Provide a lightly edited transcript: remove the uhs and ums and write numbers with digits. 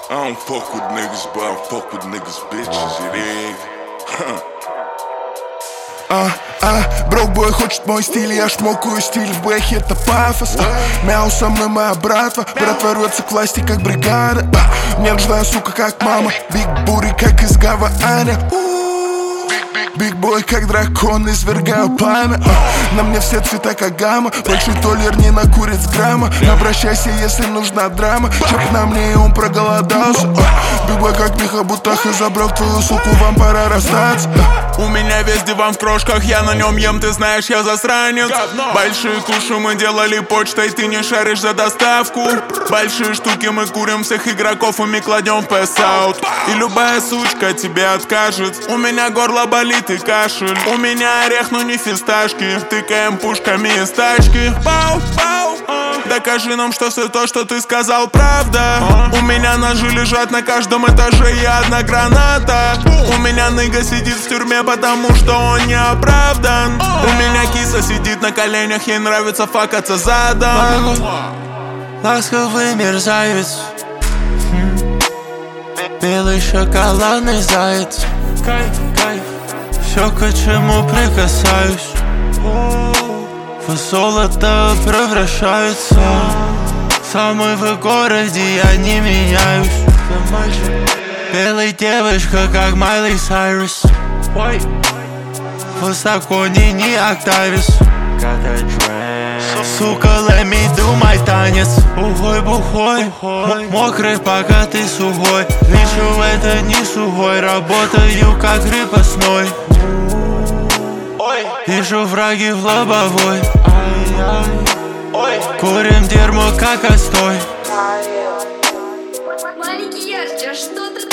I don't fuck with niggas, but I fuck with niggas bitches, it ain't. Брокбой хочет мой стиль, я шмокаю стиль в бэхе, это пафос. Мяу, со мной моя братва рвется к власти, как бригада. Нежная сука, как мама, биг бури, как из Гаваня. Биг бой, как дракон, извергаю пламя. На мне все цвета, как гамма. Большой толлер не накурит с грамма. Обращайся, если нужна драма. Чек на мне, и он проголодался. Биг бой, как Миха Бутаха, забрал твою суку, вам пора расстаться. У меня весь диван в крошках, я на нем ем, ты знаешь, я засранец. Большие куши мы делали почтой, ты не шаришь за доставку. Большие штуки мы курим всех игроков, и мы кладем в пэс-аут. И любая сучка тебе откажет. У меня горло болит и кашель. У меня орех, но не фисташки. Тыкаем пушками из тачки. Пау, пау. Докажи нам, что все то, что ты сказал, правда. У меня ножи лежат на каждом этаже и одна граната. У меня ныга сидит в тюрьме, потому что он не оправдан. У меня киса сидит на коленях, ей нравится факаться задом. Ласковый мерзавец, белый шоколадный заяц. Кайф, кайф, все, к чему прикасаюсь, в золото превращается. Самый в городе, я не меняюсь. Белая девочка, как Майли Сайрус. В законе не Октавис. Сука, let me do мой танец. Ухой, бухой, мокрый, пока ты сухой. Вижу, это не сухой, работаю как крепостной. Вижу враги в лобовой. Курим дерьмо, как отстой. Маленький ярче, что ты